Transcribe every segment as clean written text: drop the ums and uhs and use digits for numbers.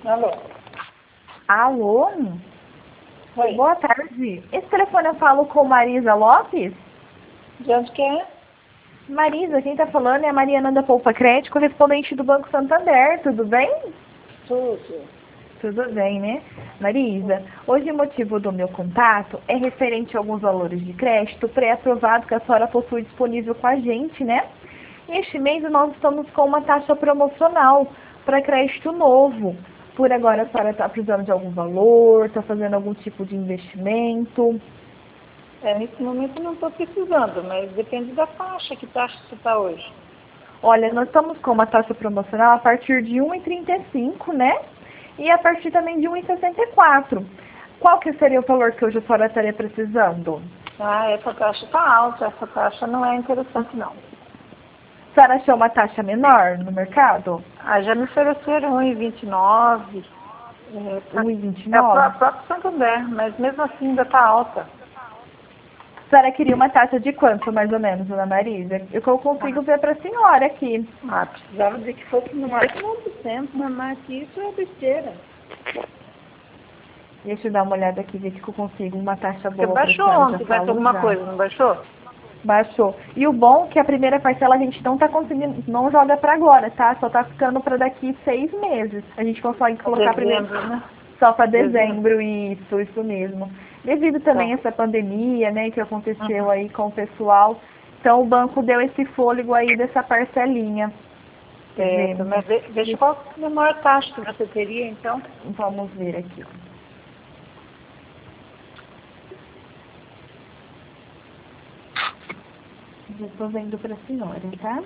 Alô? Alô? Oi. Boa tarde. Esse telefone eu falo com Marisa Lopes? De onde que é? Marisa, quem tá falando é a Mariana da Poupa Crédito, correspondente do Banco Santander. Tudo bem? Tudo. Tudo bem, né? Marisa, hoje o motivo do meu contato é referente a alguns valores de crédito pré-aprovado que a senhora possui disponível com a gente, né? E este mês nós estamos com uma taxa promocional para crédito novo. Por agora a senhora está precisando de algum valor, está fazendo algum tipo de investimento? Nesse momento eu não estou precisando, mas depende da faixa. Que taxa que está hoje? Olha, nós estamos com uma taxa promocional a partir de 1,35, né? E a partir também de 1,64. Qual que seria o valor que hoje a senhora estaria precisando? Essa taxa está alta. Essa taxa não é interessante, não. A senhora achou uma taxa menor no mercado? Já me ofereceram 1,29. É o 1,29? próprio Santander, mas mesmo assim ainda está alta. A senhora queria uma taxa de quanto, mais ou menos, dona Marisa? Eu consigo ver para a senhora aqui. Precisava de que fosse no máximo 1%, mas mais que isso é besteira. Deixa eu dar uma olhada aqui, ver que eu consigo uma taxa Porque boa para a baixou senhora. ontem, baixou alguma coisa, não baixou? Baixou. E o bom é que a primeira parcela a gente não tá conseguindo, não joga para agora, tá? Só tá ficando para daqui 6 meses. A gente consegue colocar primeiro Né? só para dezembro, isso mesmo. Devido também a Tá. essa pandemia, né, que aconteceu aí com o pessoal, então o banco deu esse fôlego aí dessa parcelinha. Mas veja qual é a maior taxa que você teria, então. Vamos ver aqui, ó. Já estou vendo para a senhora, tá?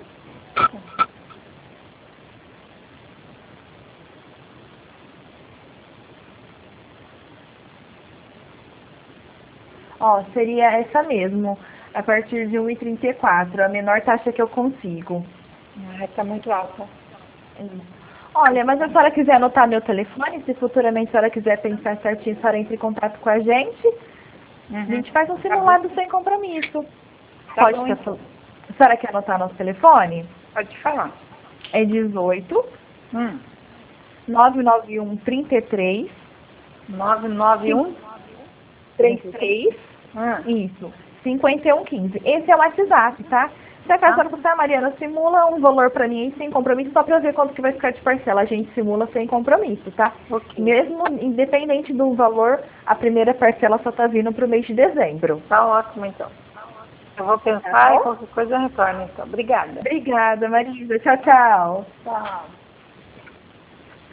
Ó, seria essa mesmo, a partir de 1,34, a menor taxa que eu consigo. Está muito alta. Olha, mas se a senhora quiser anotar meu telefone, se futuramente a senhora quiser pensar certinho, a senhora entre em contato com a gente faz um simulado sem compromisso. Tá bom, então. A senhora quer anotar nosso telefone? Pode falar. É 18 991 33 991 33 isso, 5115. Esse é o WhatsApp, tá? Se a senhora falar, Mariana, simula um valor pra mim aí sem compromisso, só pra ver quanto que vai ficar de parcela. A gente simula sem compromisso, tá? Ok. Mesmo independente do valor, a primeira parcela só tá vindo pro mês de dezembro. Tá ótimo, então. Eu vou pensar e qualquer coisa eu retorno, então. Obrigada. Obrigada, Marisa. Tchau, tchau. Tchau.